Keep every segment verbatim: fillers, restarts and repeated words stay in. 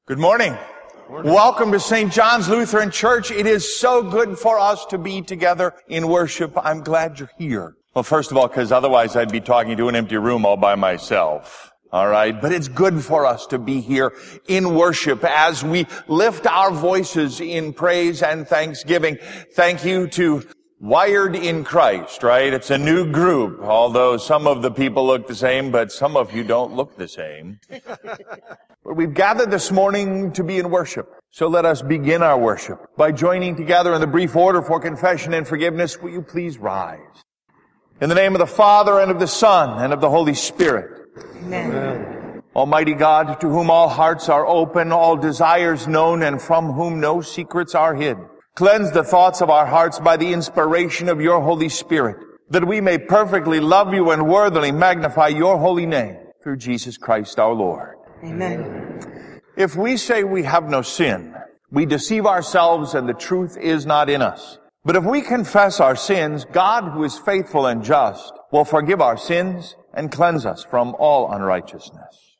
Good morning. morning. Welcome to Saint John's Lutheran Church. It is so good for us to be together in worship. I'm glad you're here. Well, first of all, because otherwise I'd be talking to an empty room all by myself. All right. But it's good for us to be here in worship as we lift our voices in praise and thanksgiving. Thank you to Wired in Christ, right? It's a new group, although some of the people look the same, but some of you don't look the same. But we've gathered this morning to be in worship. So let us begin our worship by joining together in the brief order for confession and forgiveness. Will you please rise? In the name of the Father, and of the Son, and of the Holy Spirit. Amen. Amen. Almighty God, to whom all hearts are open, all desires known, and from whom no secrets are hid, cleanse the thoughts of our hearts by the inspiration of your Holy Spirit, that we may perfectly love you and worthily magnify your holy name, through Jesus Christ our Lord. Amen. If we say we have no sin, we deceive ourselves and the truth is not in us. But if we confess our sins, God, who is faithful and just, will forgive our sins and cleanse us from all unrighteousness.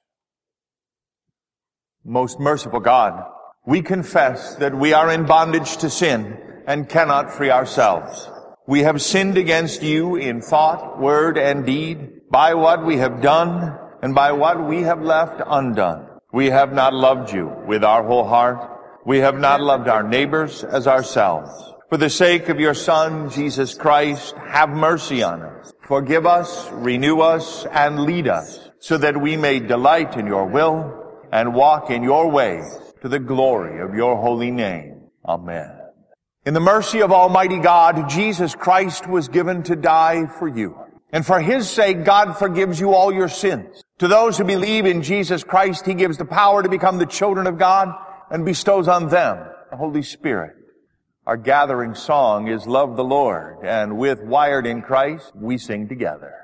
Most merciful God, we confess that we are in bondage to sin and cannot free ourselves. We have sinned against you in thought, word, and deed, by what we have done and by what we have left undone. We have not loved you with our whole heart. We have not loved our neighbors as ourselves. For the sake of your Son, Jesus Christ, have mercy on us. Forgive us, renew us, and lead us, so that we may delight in your will and walk in your ways, to the glory of your holy name. Amen. In the mercy of Almighty God, Jesus Christ was given to die for you. And for his sake, God forgives you all your sins. To those who believe in Jesus Christ, he gives the power to become the children of God and bestows on them the Holy Spirit. Our gathering song is Love the Lord, and with Wired in Christ, we sing together.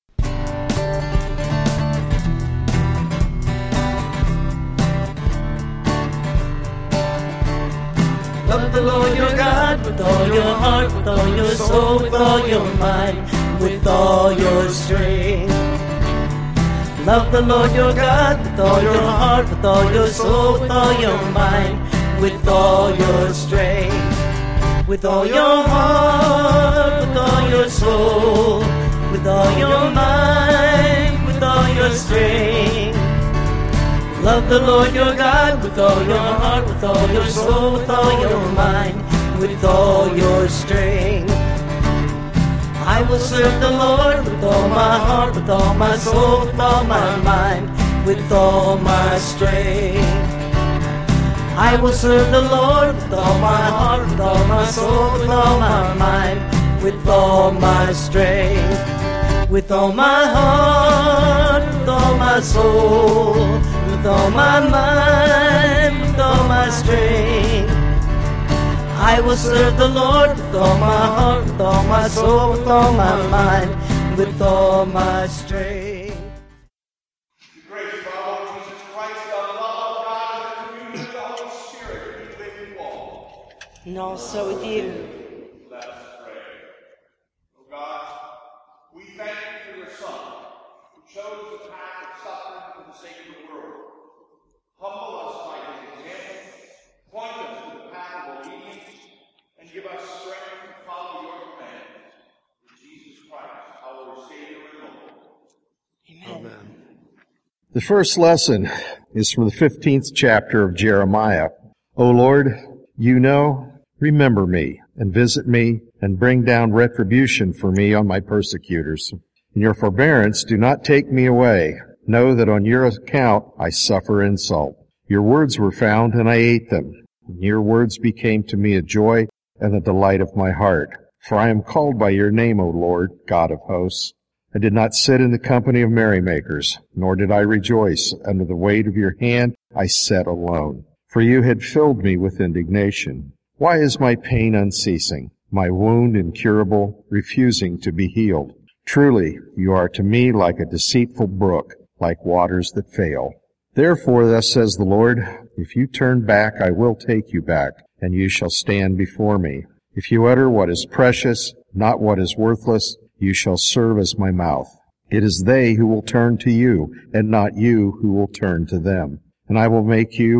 Love the Lord your God with all your heart, with all your soul, with all your mind, with all your strength. Love the Lord your God with all your heart, with all your soul, with all your mind, with all your strength. With all your heart, with all your soul, with all your mind, with all your strength. Love the Lord your God with all your heart, with all your soul, with all your mind, with all your strength. I will serve the Lord with all my heart, with all my soul, with all my mind, with all my strength. I will serve the Lord with all my heart, with all my soul, with all my mind, with all my strength. With all my heart, with all my soul, with all my mind, with all my strength. I will serve the Lord with all my heart, with all my soul, with all my mind, with all my strength. The grace of our Lord Jesus Christ, the love of God, and the communion of the Holy Spirit be with you all. And also with you. Let us pray. O God, we thank you for your Son, who chose the path of suffering for the sake of the world. Humble us by his example, point us to the path of obedience, and give us strength to follow your commands. Through Jesus Christ, our Savior and Lord. Amen. Amen. The first lesson is from the fifteenth chapter of Jeremiah. O Lord, you know, remember me, and visit me, and bring down retribution for me on my persecutors. In your forbearance, do not take me away. Know that on your account I suffer insult. Your words were found, and I ate them. And your words became to me a joy and the delight of my heart. For I am called by your name, O Lord, God of hosts. I did not sit in the company of merrymakers, nor did I rejoice. Under the weight of your hand I sat alone. For you had filled me with indignation. Why is my pain unceasing, my wound incurable, refusing to be healed? Truly, you are to me like a deceitful brook, like waters that fail. Therefore, thus says the Lord, if you turn back, I will take you back, and you shall stand before me. If you utter what is precious, not what is worthless, you shall serve as my mouth. It is they who will turn to you, and not you who will turn to them. And I will make you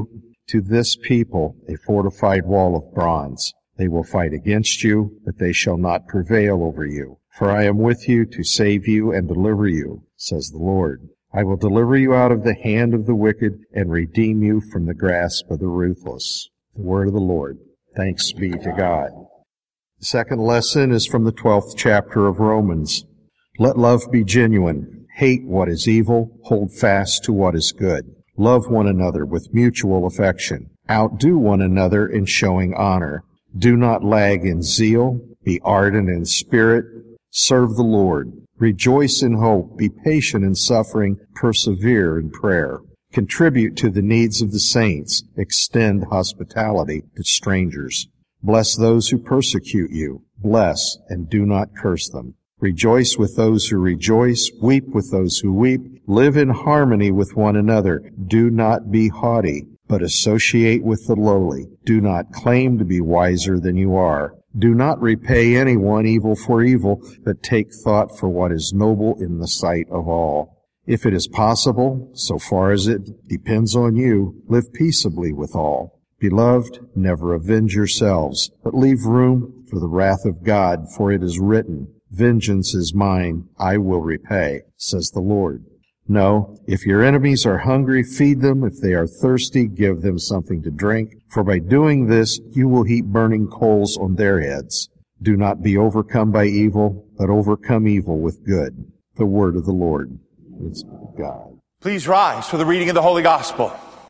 to this people a fortified wall of bronze. They will fight against you, but they shall not prevail over you. For I am with you to save you and deliver you, says the Lord. I will deliver you out of the hand of the wicked and redeem you from the grasp of the ruthless. The word of the Lord. Thanks be to God. The second lesson is from the twelfth chapter of Romans. Let love be genuine. Hate what is evil. Hold fast to what is good. Love one another with mutual affection. Outdo one another in showing honor. Do not lag in zeal. Be ardent in spirit. Serve the Lord. Rejoice in hope. Be patient in suffering. Persevere in prayer. Contribute to the needs of the saints. Extend hospitality to strangers. Bless those who persecute you. Bless and do not curse them. Rejoice with those who rejoice. Weep with those who weep. Live in harmony with one another. Do not be haughty, but associate with the lowly. Do not claim to be wiser than you are. Do not repay anyone evil for evil, but take thought for what is noble in the sight of all. If it is possible, so far as it depends on you, live peaceably with all. Beloved, never avenge yourselves, but leave room for the wrath of God, for it is written, Vengeance is mine, I will repay, says the Lord. No, if your enemies are hungry, feed them. If they are thirsty, give them something to drink. For by doing this, you will heap burning coals on their heads. Do not be overcome by evil, but overcome evil with good. The word of the Lord. It's God. Please rise for the reading of the Holy Gospel.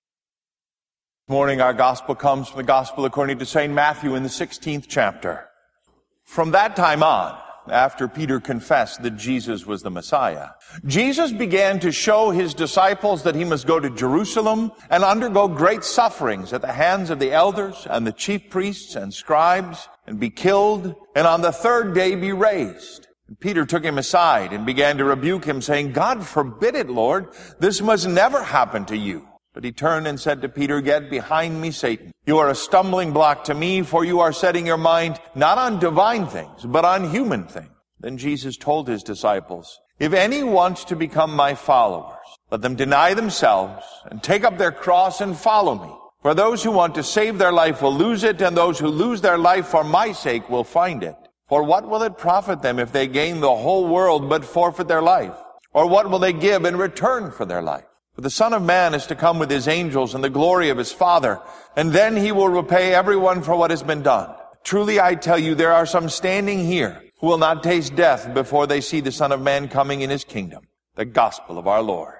This morning our Gospel comes from the Gospel according to Saint Matthew in the sixteenth chapter. From that time on, after Peter confessed that Jesus was the Messiah, Jesus began to show his disciples that he must go to Jerusalem and undergo great sufferings at the hands of the elders and the chief priests and scribes, and be killed, and on the third day be raised. And Peter took him aside and began to rebuke him, saying, God forbid it, Lord, this must never happen to you. But he turned and said to Peter, Get behind me, Satan. You are a stumbling block to me, for you are setting your mind not on divine things, but on human things. Then Jesus told his disciples, If any wants to become my followers, let them deny themselves and take up their cross and follow me. For those who want to save their life will lose it, and those who lose their life for my sake will find it. For what will it profit them if they gain the whole world but forfeit their life? Or what will they give in return for their life? For the Son of Man is to come with his angels in the glory of his Father, and then he will repay everyone for what has been done. Truly I tell you, there are some standing here who will not taste death before they see the Son of Man coming in his kingdom. The Gospel of our Lord.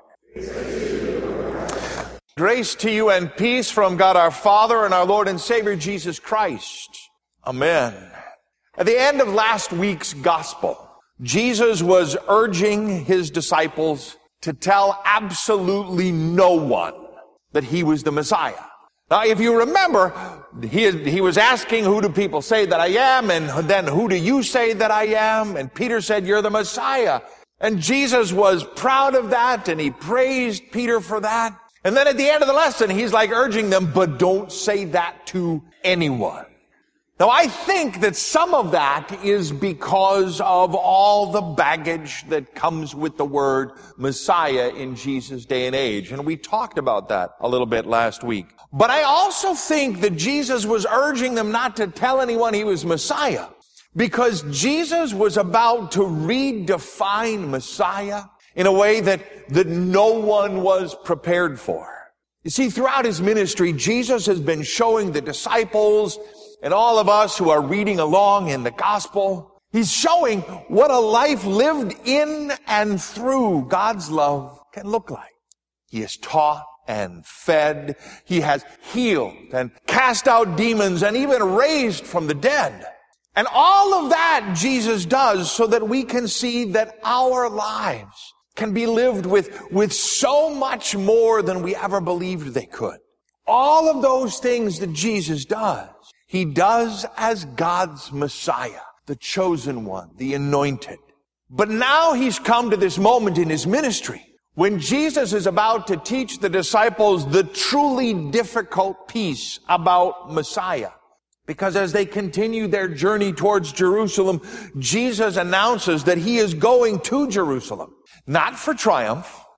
Grace to you and peace from God our Father and our Lord and Savior Jesus Christ. Amen. At the end of last week's Gospel, Jesus was urging his disciples to tell absolutely no one that he was the Messiah. Now, if you remember, he, he was asking, who do people say that I am? And then, who do you say that I am? And Peter said, you're the Messiah. And Jesus was proud of that, and he praised Peter for that. And then at the end of the lesson, he's like urging them, but don't say that to anyone. Now, I think that some of that is because of all the baggage that comes with the word Messiah in Jesus' day and age. And we talked about that a little bit last week. But I also think that Jesus was urging them not to tell anyone he was Messiah, because Jesus was about to redefine Messiah in a way that, that no one was prepared for. You see, throughout his ministry, Jesus has been showing the disciples and all of us who are reading along in the gospel, he's showing what a life lived in and through God's love can look like. He has taught and fed. He has healed and cast out demons and even raised from the dead. And all of that Jesus does so that we can see that our lives can be lived with, with so much more than we ever believed they could. All of those things that Jesus does, he does as God's Messiah, the chosen one, the anointed. But now he's come to this moment in his ministry when Jesus is about to teach the disciples the truly difficult piece about Messiah. Because as they continue their journey towards Jerusalem, Jesus announces that he is going to Jerusalem, not for triumph,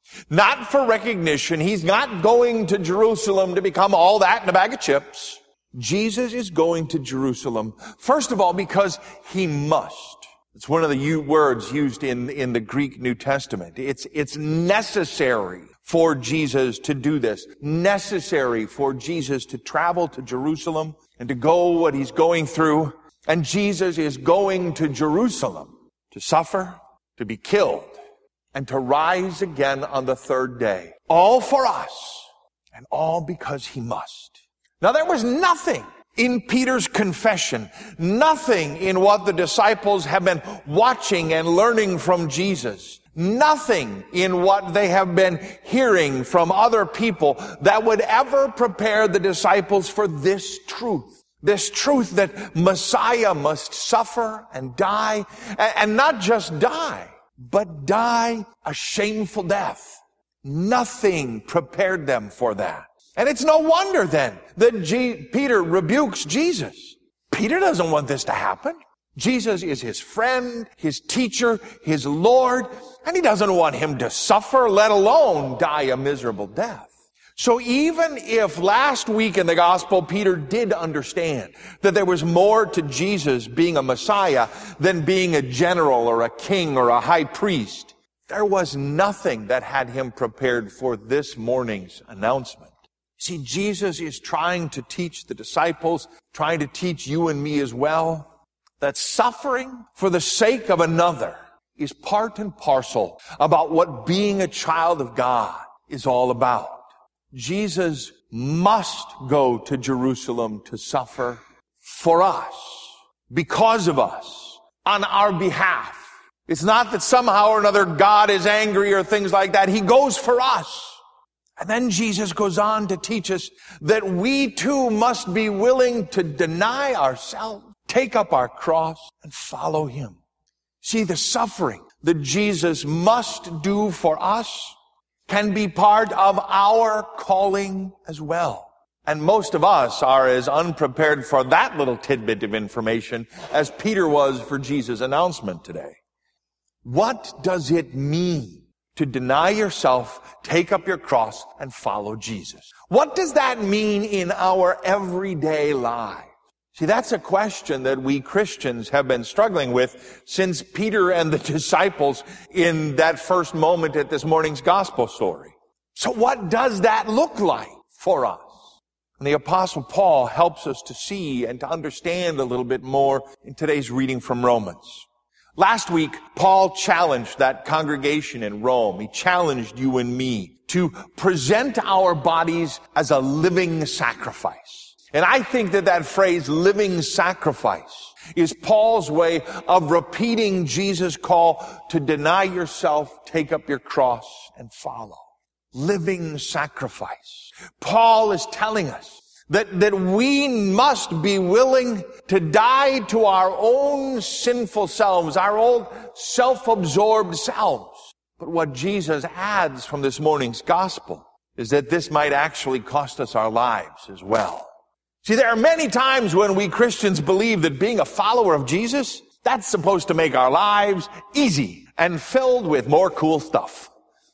Not for recognition. He's not going to Jerusalem to become all that in a bag of chips. Jesus is going to Jerusalem, first of all, because he must. It's one of the u- words used in, in the Greek New Testament. It's, it's necessary for Jesus to do this. Necessary for Jesus to travel to Jerusalem and to go what he's going through. And Jesus is going to Jerusalem to suffer, to be killed, and to rise again on the third day. All for us, and all because he must. Now there was nothing in Peter's confession, nothing in what the disciples have been watching and learning from Jesus, nothing in what they have been hearing from other people that would ever prepare the disciples for this truth. This truth that Messiah must suffer and die, and not just die, but die a shameful death. Nothing prepared them for that. And it's no wonder then that G- Peter rebukes Jesus. Peter doesn't want this to happen. Jesus is his friend, his teacher, his Lord, and he doesn't want him to suffer, let alone die a miserable death. So even if last week in the gospel Peter did understand that there was more to Jesus being a Messiah than being a general or a king or a high priest, there was nothing that had him prepared for this morning's announcement. See, Jesus is trying to teach the disciples, trying to teach you and me as well, that suffering for the sake of another is part and parcel about what being a child of God is all about. Jesus must go to Jerusalem to suffer for us, because of us, on our behalf. It's not that somehow or another God is angry or things like that. He goes for us. And then Jesus goes on to teach us that we too must be willing to deny ourselves, take up our cross, and follow him. See, the suffering that Jesus must do for us can be part of our calling as well. And most of us are as unprepared for that little tidbit of information as Peter was for Jesus' announcement today. What does it mean to deny yourself, take up your cross, and follow Jesus? What does that mean in our everyday lives? See, that's a question that we Christians have been struggling with since Peter and the disciples in that first moment at this morning's gospel story. So what does that look like for us? And the Apostle Paul helps us to see and to understand a little bit more in today's reading from Romans. Last week, Paul challenged that congregation in Rome. He challenged you and me to present our bodies as a living sacrifice. And I think that that phrase, living sacrifice, is Paul's way of repeating Jesus' call to deny yourself, take up your cross, and follow. Living sacrifice. Paul is telling us that, that we must be willing to die to our own sinful selves, our old self-absorbed selves. But what Jesus adds from this morning's gospel is that this might actually cost us our lives as well. See, there are many times when we Christians believe that being a follower of Jesus, that's supposed to make our lives easy and filled with more cool stuff.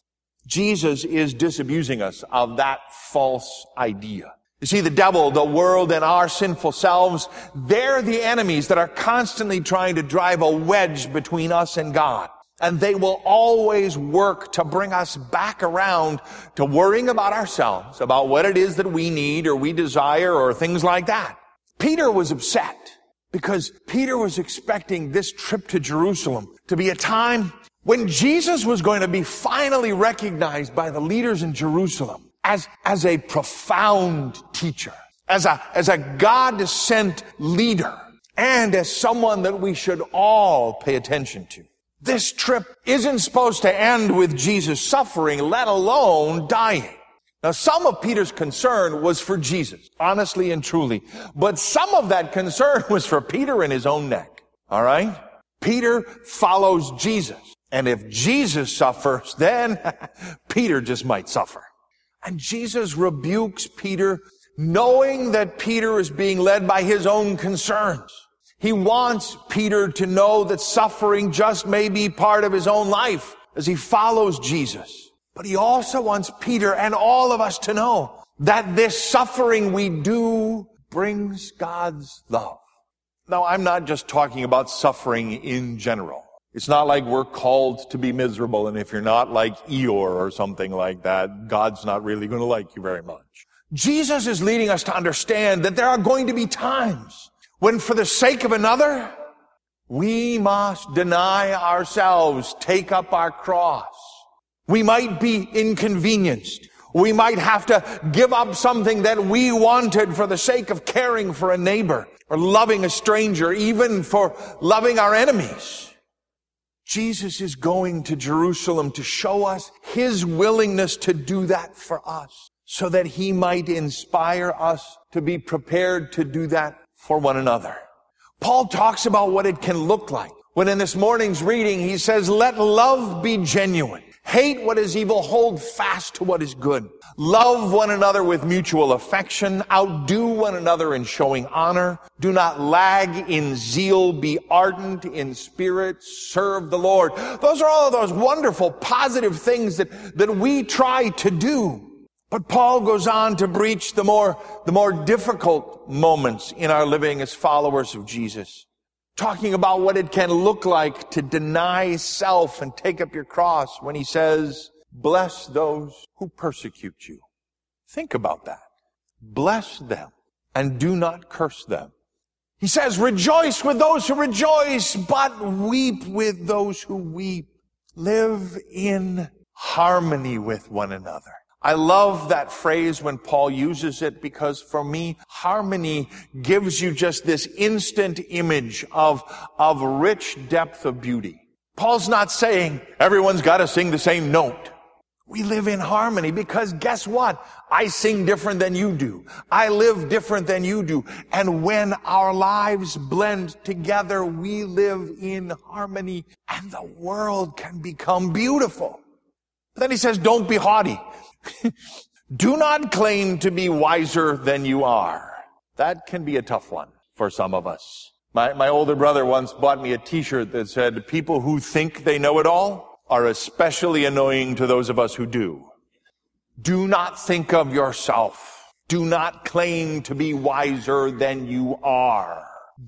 Jesus is disabusing us of that false idea. You see, the devil, the world, and our sinful selves, they're the enemies that are constantly trying to drive a wedge between us and God. And they will always work to bring us back around to worrying about ourselves, about what it is that we need or we desire or things like that. Peter was upset because Peter was expecting this trip to Jerusalem to be a time when Jesus was going to be finally recognized by the leaders in Jerusalem as, as a profound teacher, as a, as a God-sent leader, and as someone that we should all pay attention to. This trip isn't supposed to end with Jesus suffering, let alone dying. Now, some of Peter's concern was for Jesus, honestly and truly. But some of that concern was for Peter and his own neck. All right? Peter follows Jesus. And if Jesus suffers, then Peter just might suffer. And Jesus rebukes Peter, knowing that Peter is being led by his own concerns. He wants Peter to know that suffering just may be part of his own life as he follows Jesus. But he also wants Peter and all of us to know that this suffering we do brings God's love. Now, I'm not just talking about suffering in general. It's not like we're called to be miserable, and if you're not like Eeyore or something like that, God's not really going to like you very much. Jesus is leading us to understand that there are going to be times when, for the sake of another, we must deny ourselves, take up our cross. We might be inconvenienced. We might have to give up something that we wanted for the sake of caring for a neighbor or loving a stranger, even for loving our enemies. Jesus is going to Jerusalem to show us his willingness to do that for us, so that he might inspire us to be prepared to do that for one another. Paul talks about what it can look like when in this morning's reading he says, let love be genuine. Hate what is evil, hold fast to what is good. Love one another with mutual affection. Outdo one another in showing honor. Do not lag in zeal. Be ardent in spirit. Serve the Lord. Those are all of those wonderful, positive things that, that we try to do. But Paul goes on to breach the more, the more difficult moments in our living as followers of Jesus, talking about what it can look like to deny self and take up your cross when he says, bless those who persecute you. Think about that. Bless them and do not curse them. He says, rejoice with those who rejoice, but weep with those who weep. Live in harmony with one another. I love that phrase when Paul uses it, because for me, harmony gives you just this instant image of, of rich depth of beauty. Paul's not saying everyone's got to sing the same note. We live in harmony because guess what? I sing different than you do. I live different than you do. And when our lives blend together, we live in harmony and the world can become beautiful. But then he says, don't be haughty. Do not claim to be wiser than you are. That can be a tough one for some of us. My, my older brother once bought me a t-shirt that said, people who think they know it all are especially annoying to those of us who do. Do not think of yourself. Do not claim to be wiser than you are.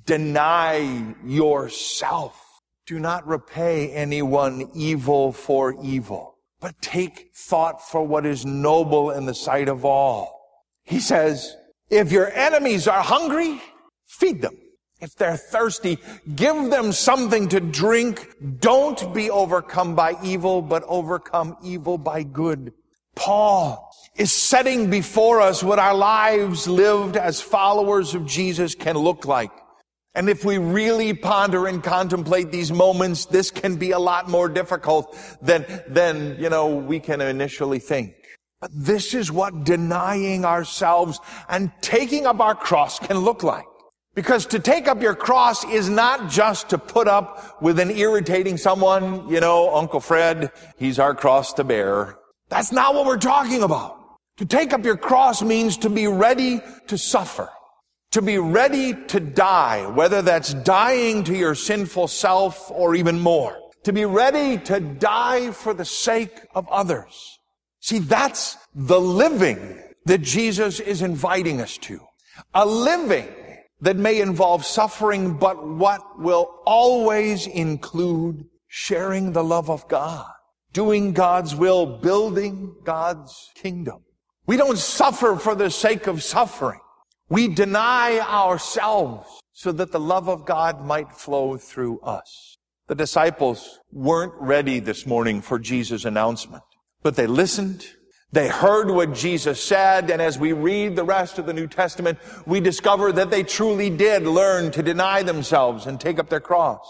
Deny yourself. Do not repay anyone evil for evil, but take thought for what is noble in the sight of all. He says, if your enemies are hungry, feed them. If they're thirsty, give them something to drink. Don't be overcome by evil, but overcome evil by good. Paul is setting before us what our lives lived as followers of Jesus can look like. And if we really ponder and contemplate these moments, this can be a lot more difficult than, than, you know, we can initially think. But this is what denying ourselves and taking up our cross can look like. Because to take up your cross is not just to put up with an irritating someone, you know, Uncle Fred, he's our cross to bear. That's not what we're talking about. To take up your cross means to be ready to suffer. To be ready to die, whether that's dying to your sinful self or even more. To be ready to die for the sake of others. See, that's the living that Jesus is inviting us to. A living that may involve suffering, but what will always include sharing the love of God. Doing God's will, building God's kingdom. We don't suffer for the sake of suffering. We deny ourselves so that the love of God might flow through us. The disciples weren't ready this morning for Jesus' announcement, but they listened. They heard what Jesus said, and as we read the rest of the New Testament, we discover that they truly did learn to deny themselves and take up their cross.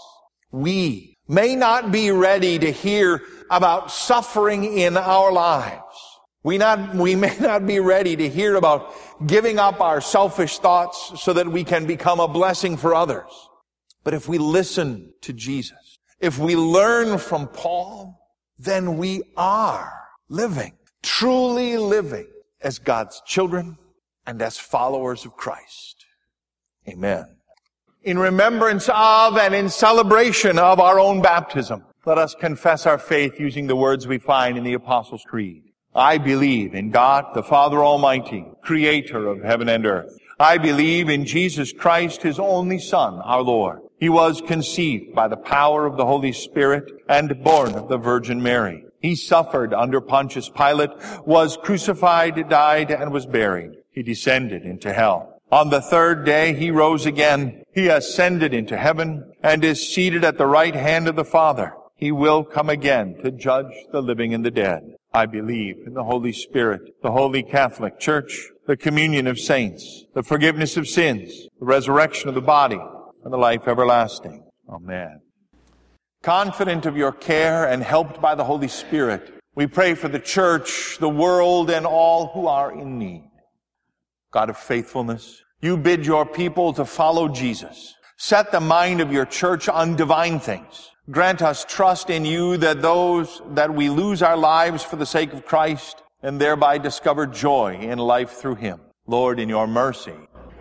We may not be ready to hear about suffering in our lives. We not, we may not be ready to hear about giving up our selfish thoughts so that we can become a blessing for others. But if we listen to Jesus, if we learn from Paul, then we are living, truly living as God's children and as followers of Christ. Amen. In remembrance of and in celebration of our own baptism, Let us confess our faith using the words we find in the Apostles' Creed. I believe in God, the Father Almighty, creator of heaven and earth. I believe in Jesus Christ, his only Son, our Lord. He was conceived by the power of the Holy Spirit and born of the Virgin Mary. He suffered under Pontius Pilate, was crucified, died, and was buried. He descended into hell. On the third day he rose again. He ascended into heaven and is seated at the right hand of the Father. He will come again to judge the living and the dead. I believe in the Holy Spirit, the Holy Catholic Church, the communion of saints, the forgiveness of sins, the resurrection of the body, and the life everlasting. Amen. Confident of your care and helped by the Holy Spirit, we pray for the church, the world, and all who are in need. God of faithfulness, you bid your people to follow Jesus. Set the mind of your church on divine things. Grant us trust in you that those that we lose our lives for the sake of Christ and thereby discover joy in life through him. Lord, in your mercy.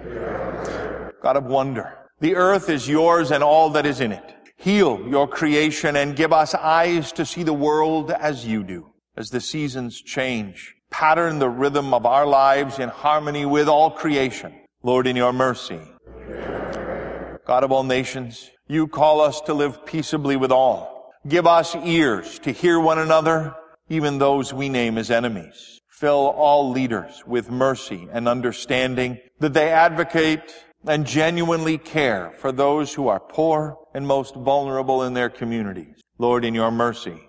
God of wonder, the earth is yours and all that is in it. Heal your creation and give us eyes to see the world as you do. As the seasons change, pattern the rhythm of our lives in harmony with all creation. Lord, in your mercy. God of all nations, you call us to live peaceably with all. Give us ears to hear one another, even those we name as enemies. Fill all leaders with mercy and understanding, that they advocate and genuinely care for those who are poor and most vulnerable in their communities. Lord, in your mercy.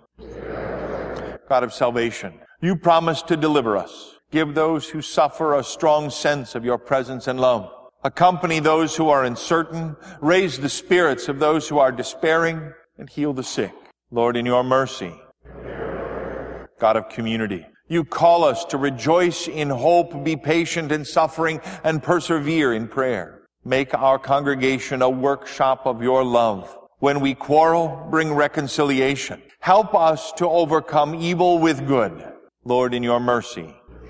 God of salvation, you promise to deliver us. Give those who suffer a strong sense of your presence and love. Accompany those who are uncertain. Raise the spirits of those who are despairing and heal the sick. Lord, in your mercy. God of community, you call us to rejoice in hope, be patient in suffering, and persevere in prayer. Make our congregation a workshop of your love. When we quarrel, bring reconciliation. Help us to overcome evil with good. Lord, in your mercy.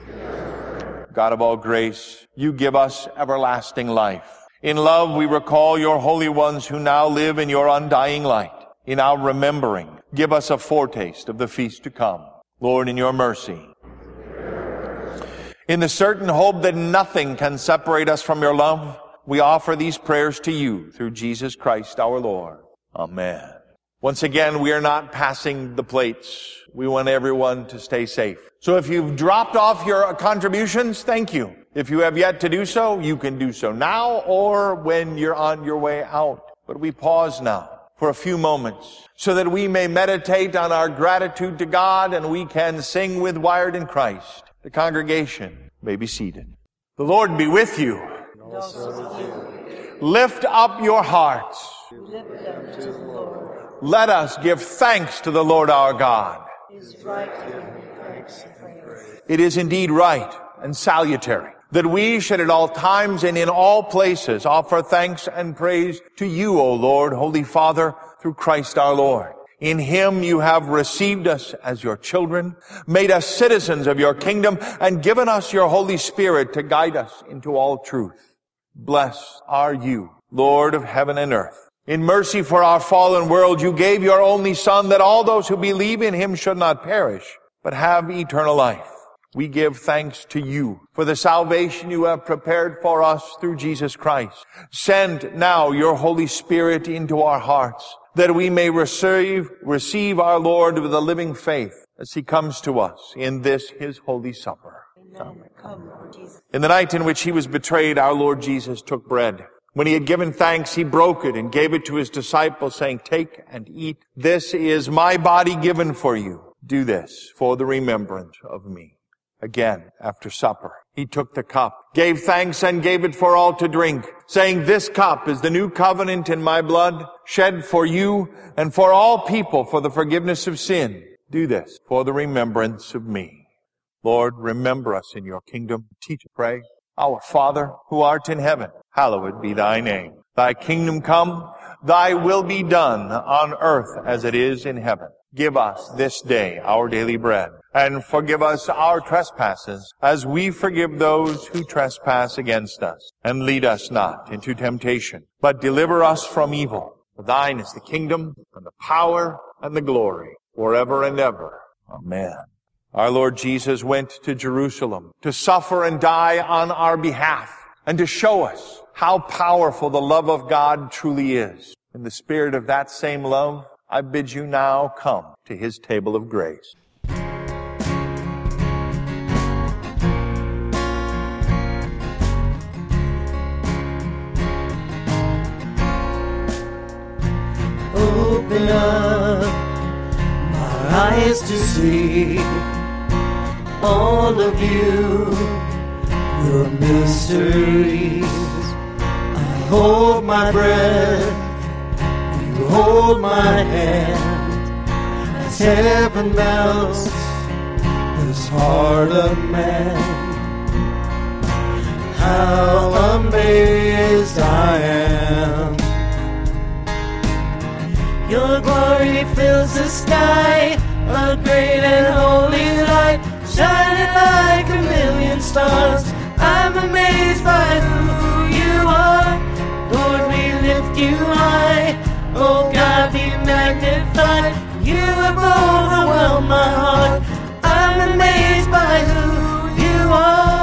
God of all grace, you give us everlasting life. In love, we recall your holy ones who now live in your undying light. In our remembering, give us a foretaste of the feast to come. Lord, in your mercy. In the certain hope that nothing can separate us from your love, we offer these prayers to you through Jesus Christ our Lord. Amen. Once again, we are not passing the plates. We want everyone to stay safe. So if you've dropped off your contributions, thank you. If you have yet to do so, you can do so now or when you're on your way out. But we pause now for a few moments so that we may meditate on our gratitude to God and we can sing with Wired in Christ. The congregation may be seated. The Lord be with you. And also with you. Lift up your hearts. Lift them to the Lord. Let us give thanks to the Lord our God. It is right to give him thanks and praise. It is indeed right and salutary that we should at all times and in all places offer thanks and praise to you, O Lord, Holy Father, through Christ our Lord. In him you have received us as your children, made us citizens of your kingdom, and given us your Holy Spirit to guide us into all truth. Blessed are you, Lord of heaven and earth. In mercy for our fallen world, you gave your only Son that all those who believe in him should not perish, but have eternal life. We give thanks to you for the salvation you have prepared for us through Jesus Christ. Send now your Holy Spirit into our hearts, that we may receive, receive our Lord with a living faith as he comes to us in this his holy supper. Amen. Come, Lord Jesus. In the night in which he was betrayed, our Lord Jesus took bread. When he had given thanks, he broke it and gave it to his disciples, saying, "Take and eat. This is my body given for you. Do this for the remembrance of me." Again, after supper, he took the cup, gave thanks, and gave it for all to drink, saying, "This cup is the new covenant in my blood, shed for you and for all people for the forgiveness of sin. Do this for the remembrance of me." Lord, remember us in your kingdom. Teach and pray. Our Father, who art in heaven, hallowed be thy name. Thy kingdom come, thy will be done on earth as it is in heaven. Give us this day our daily bread, and forgive us our trespasses, as we forgive those who trespass against us. And lead us not into temptation, but deliver us from evil. For thine is the kingdom, and the power, and the glory, forever and ever. Amen. Our Lord Jesus went to Jerusalem to suffer and die on our behalf, and to show us how powerful the love of God truly is. In the spirit of that same love, I bid you now come to his table of grace. Open up my eyes to see all of you, your mysteries. I hold my breath, you hold my hand, as heaven melts this heart of man. How amazed I am. Your glory fills the sky, a great and holy light, shining like a million stars. I'm amazed by who you are. Lord, we lift you high. Oh God, be magnified. You have overwhelmed my heart. I'm amazed by who you are.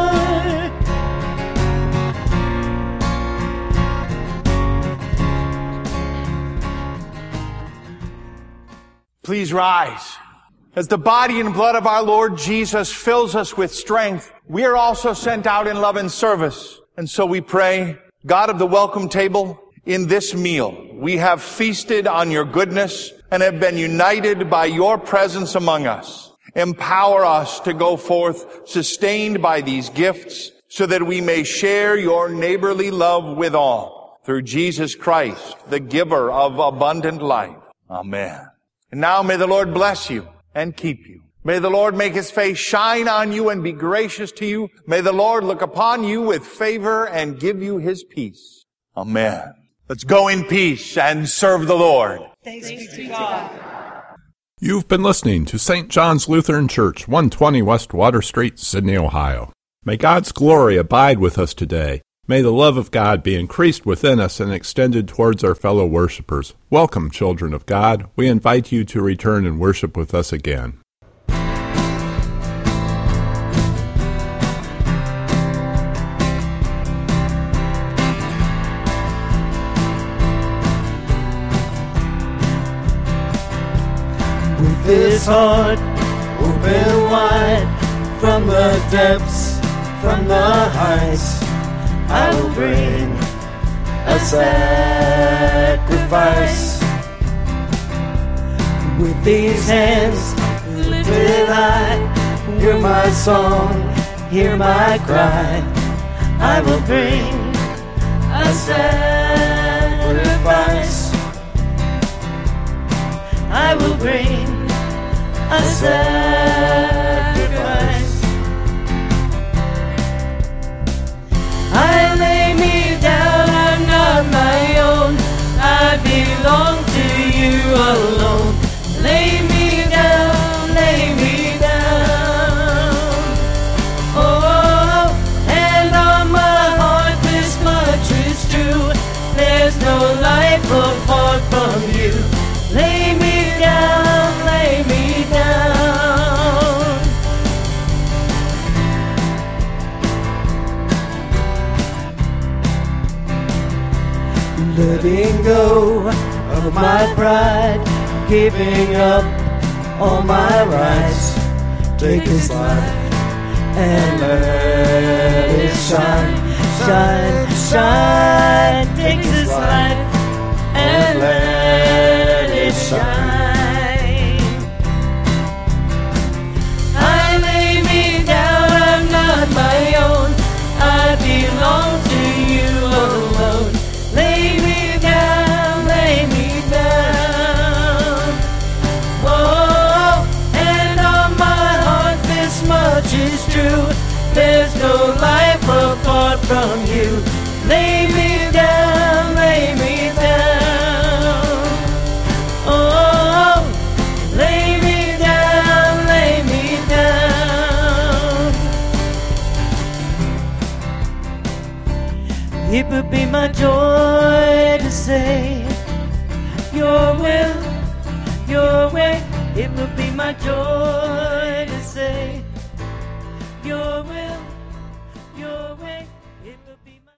Please rise. As the body and blood of our Lord Jesus fills us with strength, we are also sent out in love and service. And so we pray, God of the welcome table, in this meal, we have feasted on your goodness and have been united by your presence among us. Empower us to go forth sustained by these gifts so that we may share your neighborly love with all. Through Jesus Christ, the giver of abundant life. Amen. And now may the Lord bless you and keep you. May the Lord make his face shine on you and be gracious to you. May the Lord look upon you with favor and give you his peace. Amen. Let's go in peace and serve the Lord. Thanks be to God. You've been listening to Saint John's Lutheran Church, one twenty West Water Street, Sydney, Ohio. May God's glory abide with us today. May the love of God be increased within us and extended towards our fellow worshipers. Welcome, children of God. We invite you to return and worship with us again. With this heart open wide, from the depths, from the heights, I will bring a sacrifice. With these hands lifted high, hear my song, hear my cry. I will bring a sacrifice. I will bring a sacrifice. I lay me down, I'm not my own. I belong to you alone. Lay me down, lay me down. Oh, and on my heart this much is true. There's no life apart from you. Lay me down, lay me down. Letting go of my pride, giving up all my rights. Take this life and let it shine, shine, shine. Take this life and let it shine. I lay me down, I'm not my own. I belong to you alone. Lay me down, lay me down. Whoa, and on my heart this much is true. There's no life apart from you. Lay me down, lay me down. Oh, lay me down, lay me down. It would be my joy to say your will, your way. It will be my joy to say, your will.